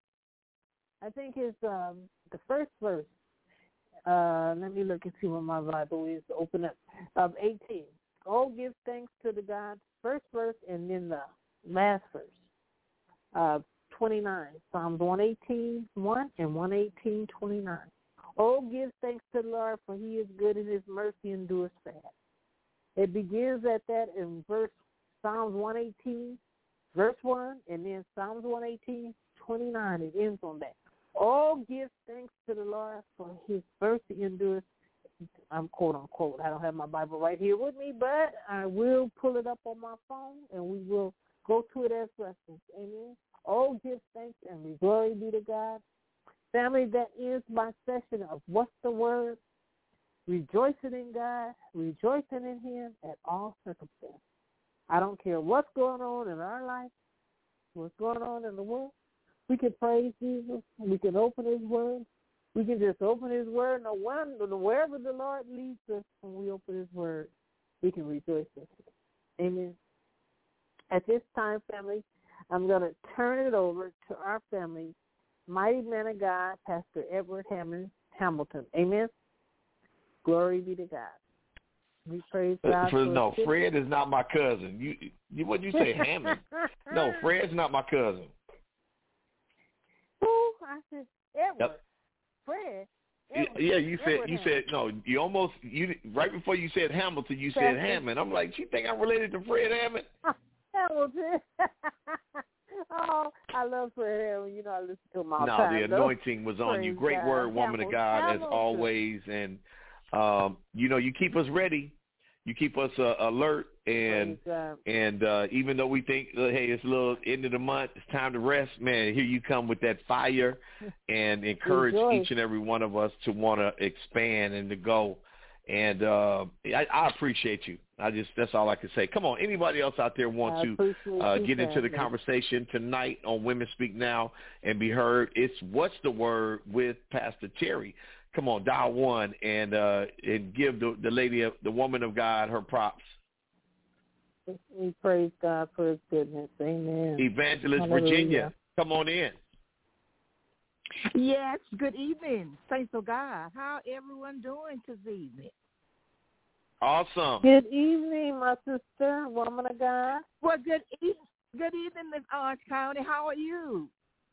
I think it's um, the first verse. Uh, let me look and see what my Bible is. Open up. Of eighteen. Oh, give thanks to the God. First verse and then the last verse. Uh, twenty-nine. Psalms one eighteen, one and one eighteen, twenty-nine. Oh, give thanks to the Lord, for he is good and his mercy endures fast. It begins at that in verse Psalms one eighteen, verse one, and then Psalms one eighteen, twenty-nine. It ends on that. Oh, give thanks to the Lord, for his mercy endures. I'm quote unquote. I don't have my Bible right here with me, but I will pull it up on my phone and we will go to it as reference. Amen. Oh, give thanks and glory be to God. Family, that ends my session of What's the Word? Rejoicing in God, rejoicing in him at all circumstances. I don't care what's going on in our life, what's going on in the world. We can praise Jesus. We can open his word. We can just open his word. No wonder, wherever the Lord leads us when we open his word, we can rejoice in him. Amen. At this time, family, I'm going to turn it over to our family, mighty man of God, Pastor Edward Hammond, Hamilton. Amen. Glory be to God. We praise God. For, no, Fred is not my cousin. You, you what you say, Hammond? No, Fred's not my cousin. Who? I said Edward. Yep. Fred. Edward. Yeah, you said Edward you Hammond. said no. You almost you right before you said Hamilton. You said Hammond. I'm like, you think I'm related to Fred Hammond? Hamilton. Oh, I love Fred Hammond. You know, I listen to him all the no, time. No, the anointing was on Praise you. Great God. word, woman Hamilton. of God, Hamilton. as always. And um, you know, you keep us ready. You keep us uh, alert, and and uh, even though we think, uh, hey, it's a little end of the month, it's time to rest, man, here you come with that fire and encourage Rejoice. each and every one of us to want to expand and to go. And uh, I, I appreciate you. I just that's all I can say. Come on, anybody else out there want I to uh, you, get into the family. conversation tonight on Women Speak Now and be heard? It's What's the Word with Pastor Terry. come on, dial one and uh, and give the, the lady, the woman of God, her props. We praise God for his goodness. Amen. Evangelist Hallelujah. Virginia, come on in. Yes, good evening, saints of God. How everyone doing this evening? Awesome. Good evening, my sister, woman of God. Well, good evening, good evening, Miss Orange County. How are you?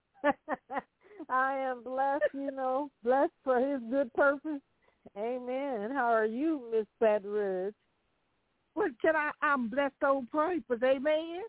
I am blessed, you know, blessed for his good purpose. Amen. How are you, Miss Baton Rouge? Well, can I, I'm blessed on purpose. Amen.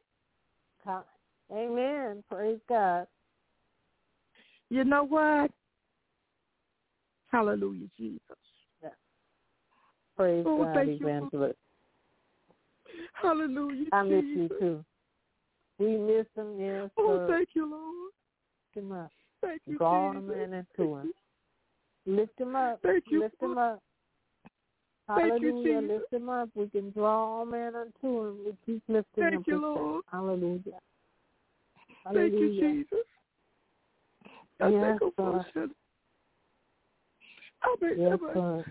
Amen. Praise God. You know what? Hallelujah, Jesus. Yeah. Praise oh, God, thank Evangelist. You. Hallelujah, I miss Jesus. you, too. We miss him, yes. Oh, sir. thank you, Lord. Lift him up. Thank you, Draw Jesus. him in into him. Lift him up. Thank you. Lift him up. Thank you, Hallelujah. Jesus. Lift him up. We can draw all men unto him. We keep lifting him. Thank you, Lord. Hallelujah. Hallelujah. Thank you, Jesus. I yes, thank you God. for I mean, yes, I God.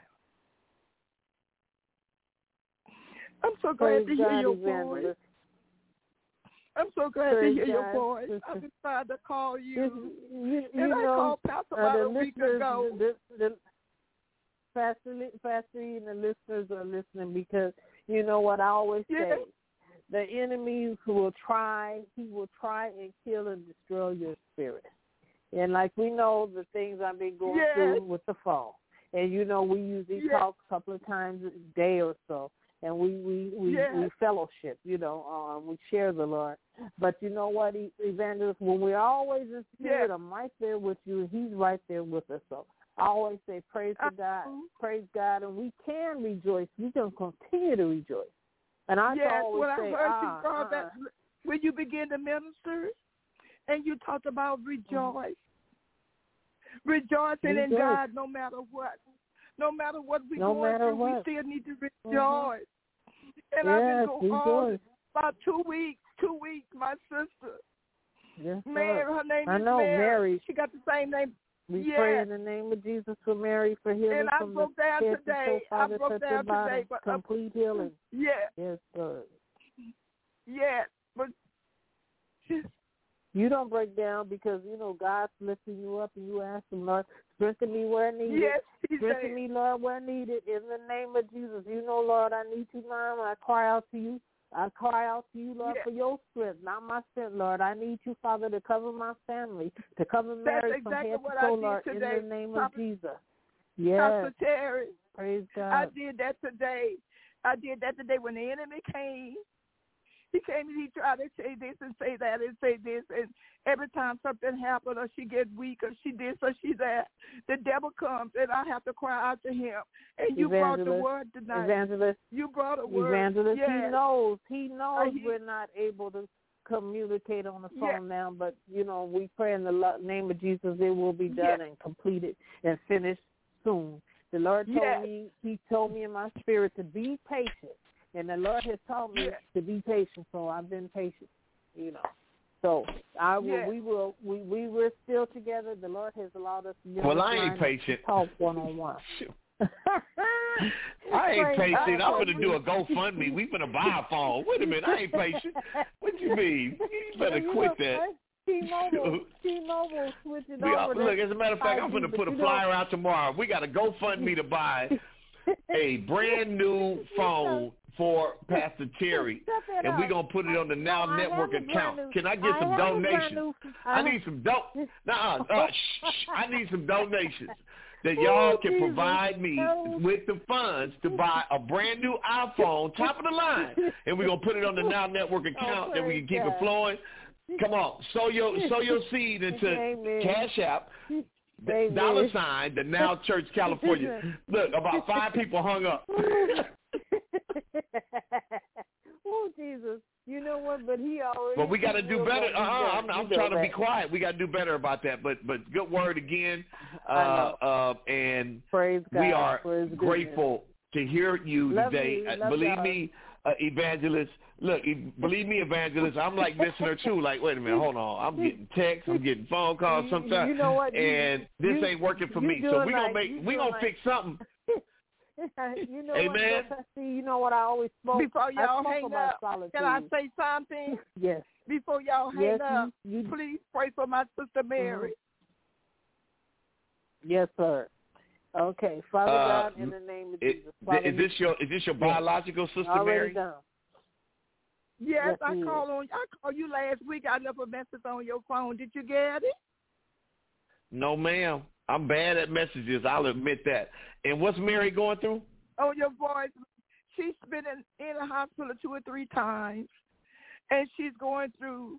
I'm so glad Praise to hear God, your Evangelist. voice. I'm so glad Praise to hear God, your voice. sister. I've been trying to call you. This, you, you and I know, called Pastor uh, about the a week listeners, ago. The, the, Pastor, Pastor E and the listeners are listening because you know what I always yes. say. The enemy who will try, he will try and kill and destroy your spirit. And like we know the things I've been going yes. through with the phone. And, you know, we usually yes. talk a couple of times a day or so. And we, we, we, yes. we fellowship, you know, um, we share the Lord. But you know what, Evangelist, when we're always in spirit, yes. I'm right there with you, and he's right there with us. So I always say praise to God, uh-huh. praise God, and we can rejoice. We can continue to rejoice. And I yes, always when say, I heard ah, you brought uh-uh. that, when you began to minister, and you talked about rejoice, mm-hmm. rejoicing rejoice. in God no matter what. No matter what we're no going through, what. we still need to rejoice. Mm-hmm. And yes, I've been going on about two weeks, two weeks, my sister. Yes, Mary, her name I is know, Mary. Mary. She got the same name. We yes. pray in the name of Jesus for Mary for healing and I from broke the down head today. to I toe, broke down today. But complete uh, healing. Yes. Yes, Lord. Yes, but you don't break down because, you know, God's lifting you up and you ask him, Lord, strengthen me where needed. Yes, strengthen said. me, Lord, where needed. In the name of Jesus. You know, Lord, I need you now. I cry out to you. I cry out to you, Lord, yes. for your strength, not my strength, Lord. I need you, Father, to cover my family, to cover Mary That's from exactly head what to toe, I did Lord, today. in the name Papa, of Jesus. Yes. Pastor Terry. Praise God. I did that today. I did that today when the enemy came. He came and he tried to say this and say that and say this, and every time something happened or she get weak or she this or she that, the devil comes and I have to cry out to him. And you Evangelist, brought the word tonight. Evangelist, you brought a word. Evangelist, yes. he knows. He knows uh, he, we're not able to communicate on the phone yes. now, but, you know, we pray in the lo- name of Jesus it will be done yes. and completed and finished soon. The Lord told yes. me, he told me in my spirit to be patient. And the Lord has taught me yes. to be patient, so I've been patient, you know. So I will, yes. we will, we we were still together. The Lord has allowed us to. Well, I ain't patient. Talk one on one. I ain't patient. I'm gonna do a GoFundMe. We gonna buy a phone. Wait a minute, I ain't patient. What you mean? You better you quit know, that. T-Mobile, T-Mobile switching we are, over. Look, as a matter of fact, I'm gonna put a flyer out tomorrow. We got a GoFundMe to buy a brand new phone for Pastor Terry, and we're going to put it on the Now no, Network account. New, Can I get I some donations? New, I, I need some do- nah, uh, shh, shh, I need some donations that y'all oh, can Jesus. provide me oh. with the funds to buy a brand new iPhone, top of the line, and we're going to put it on the Now Network account oh, that we can keep God. it flowing. Come on, sow your, sow your seed into Amen. Cash App. Amen. Dollar sign, the Now Church California. Look, about five people hung up. Oh, Jesus. You know what? But he already. But we got to do better. Uh-uh, I'm, I'm trying to that. be quiet. We got to do better about that. But but good word again. Uh, uh, and Praise God. we are Praise grateful goodness. to hear you Love today. You. Love Believe y'all. me, uh, Evangelist. Look, e- believe me, Evangelist, I'm like missing her too. Like, wait a minute, hold on. I'm getting texts, I'm getting phone calls sometimes, you know what? and you, this you, ain't working for me. So we gonna like, make, we gonna like, fix something. you know Amen. what? See, you know what? I always spoke. Before y'all I spoke hang about up, solitude. can I say something? Yes. Before y'all hang yes, up, you, you, please pray for my sister Mary. Mm-hmm. Yes, sir. Okay, Father Uh, God, in the name of it, Jesus. Father, is this your is this your biological sister, already Mary? done. Yes, Yes, I he is. called on. I called you last week. I left a message on your phone. Did you get it? No, ma'am. I'm bad at messages. I'll admit that. And what's Mary going through? On your voice, she's been in, in a hospital two or three times, and she's going through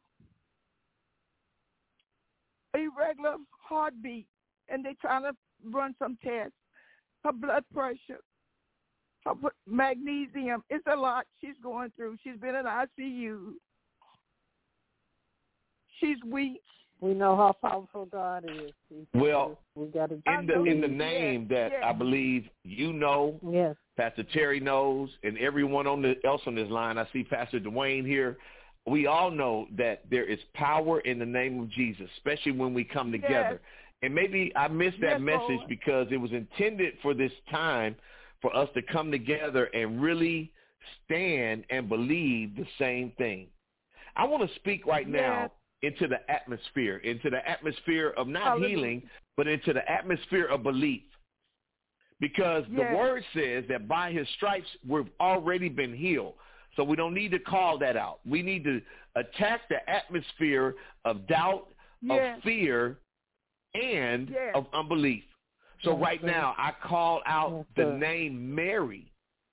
irregular heartbeat, and they're trying to run some tests. Her blood pressure, her magnesium, it's a lot she's going through. She's been in I C U. She's weak. We know how powerful God is. Well, we got to in the in the name yes, that yes. I believe you know, yes. Pastor Terry knows, and everyone on the, else on this line. I see Pastor Dwayne here. We all know that there is power in the name of Jesus, especially when we come together. Yes. And maybe I missed that Yes, message Lord. because it was intended for this time for us to come together and really stand and believe the same thing. I want to speak right now Yes. into the atmosphere, into the atmosphere of not Hallelujah. healing, but into the atmosphere of belief. Because Yes. the word says that by his stripes we've already been healed. So we don't need to call that out. We need to attack the atmosphere of doubt, Yes. of fear, and Yes. of unbelief. So Yes, right sir. now I call out Yes, the sir. name Mary.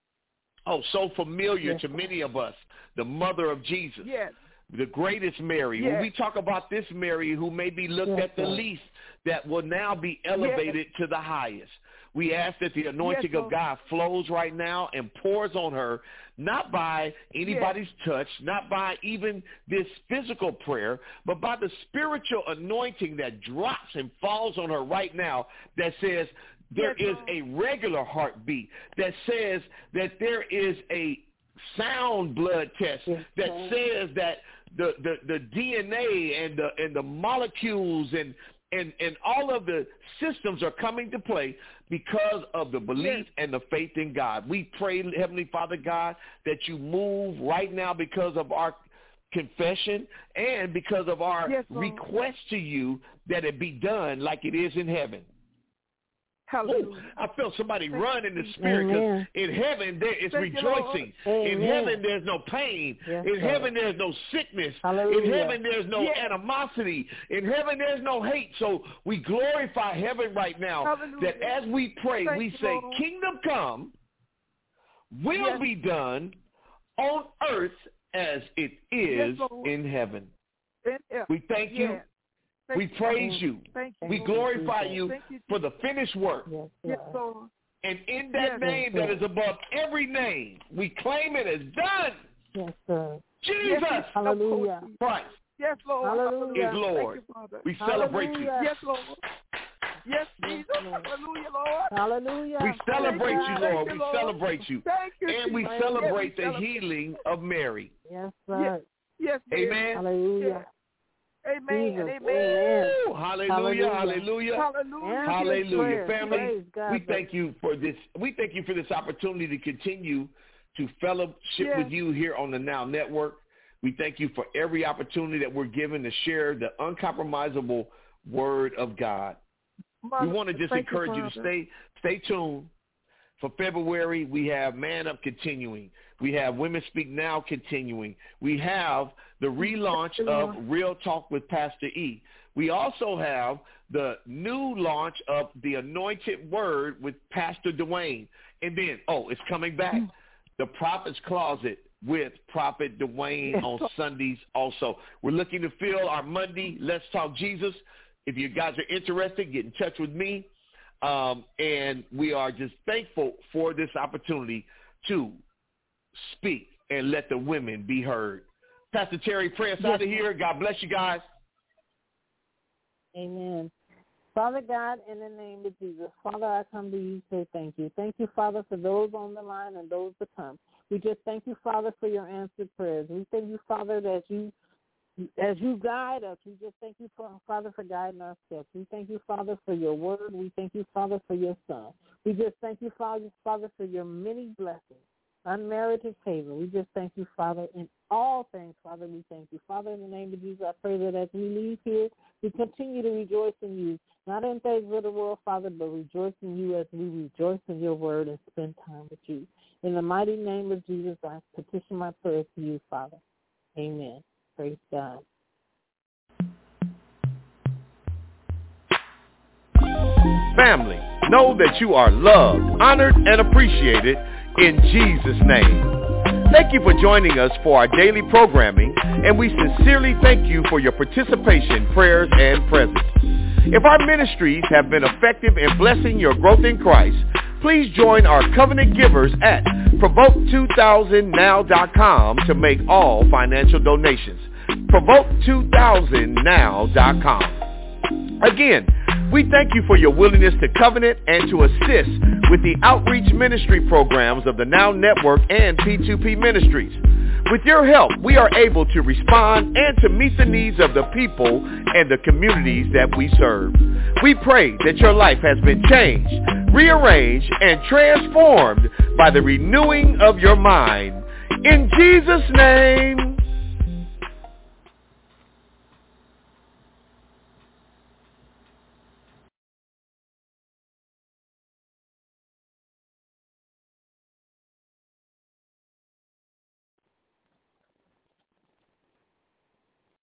Oh, so familiar Yes, to sir. many of us, the mother of Jesus. Yes. The greatest Mary. Yes. When we talk about this Mary who may be looked Yes, at the sir. least, that will now be elevated to the highest. We ask that the anointing Yes, of God flows right now and pours on her, not by anybody's touch, not by even this physical prayer, but by the spiritual anointing that drops and falls on her right now that says there Yes, is Lord. a regular heartbeat, that says that there is a sound blood test Yes, that sir. says that the, the, the D N A and the and the molecules and, and, and all of the systems are coming to play because of the belief Yes. and the faith in God. We pray, Heavenly Father God, that you move right now because of our confession and because of our Yes, Lord. request to you that it be done like it is in heaven. Ooh, Hallelujah. I felt somebody Thank run in the you. spirit because Amen. in heaven there is Thank you, rejoicing. Lord. In Amen. heaven there's no pain. Yes, in sir. heaven there's no sickness. Hallelujah. In heaven there's no Yes. animosity. In heaven there's no hate. So we glorify heaven right now. Hallelujah. That as we pray, Thank we you, say, Lord. kingdom come, will Yes. be done on earth as it is Yes, Lord. in heaven. Yes. We thank you. Yes. Thank We you. praise you. Thank you. We Lord. glorify Jesus. you Thank you, for the finished work. Yes, Yes, Lord. Lord. And in that Yes. name that is above every name, we claim it as done. Yes, sir. Jesus Yes, Hallelujah. of course. Christ Yes, Lord. Hallelujah. is Lord. Thank you, Father. We celebrate you. Hallelujah. Yes, Lord. Yes, Jesus. Lord. Hallelujah, Lord. Hallelujah. We celebrate Thank you, you, Lord. thank We you, Lord. celebrate you. Thank you, And we Jesus. celebrate Yes, the we celebrate. healing of Mary. Yes, sir. Yes, Mary. Amen. Hallelujah. Amen. Jesus. Amen. Amen. Woo! Hallelujah. Hallelujah. Hallelujah. Hallelujah. Answer Hallelujah. prayer. Family, Praise God. we thank you for this. We thank you for this opportunity to continue to fellowship Yes. with you here on the Now Network. We thank you for every opportunity that we're given to share the uncompromisable word of God. Mother, We want to just thank encourage you, Father. to stay stay tuned. For February, we have Man Up continuing. We have Women Speak Now continuing. We have the relaunch of Real Talk with Pastor E. We also have the new launch of the Anointed Word with Pastor Dwayne. And then, oh, it's coming back. The Prophet's Closet with Prophet Dwayne on Sundays also. We're looking to fill our Monday Let's Talk Jesus. If you guys are interested, get in touch with me. Um, and we are just thankful for this opportunity to speak and let the women be heard. Pastor Terry, pray us Yes. out of here. God bless you guys. Amen. Father God, in the name of Jesus, Father, I come to you to say thank you. Thank you, Father, for those on the line and those to come. We just thank you, Father, for your answered prayers. We thank you, Father, that you As you guide us, we just thank you, for, Father, for guiding our steps. We thank you, Father, for your word. We thank you, Father, for your son. We just thank you, Father, Father, for your many blessings, unmerited favor. We just thank you, Father, in all things, Father, we thank you. Father, in the name of Jesus, I pray that as we leave here, we continue to rejoice in you, not in things of the world, Father, but rejoice in you as we rejoice in your word and spend time with you. In the mighty name of Jesus, I petition my prayers to you, Father. Amen. Praise God. Family, know that you are loved, honored, and appreciated in Jesus' name. Thank you for joining us for our daily programming, and we sincerely thank you for your participation, prayers, and presence. If our ministries have been effective in blessing your growth in Christ, please join our covenant givers at provoke two thousand now dot com to make all financial donations. provoke two thousand now dot com. Again, we thank you for your willingness to covenant and to assist with the outreach ministry programs of the Now Network and P two P Ministries. With your help, we are able to respond and to meet the needs of the people and the communities that we serve. We pray that your life has been changed, rearranged, and transformed by the renewing of your mind. In Jesus' name,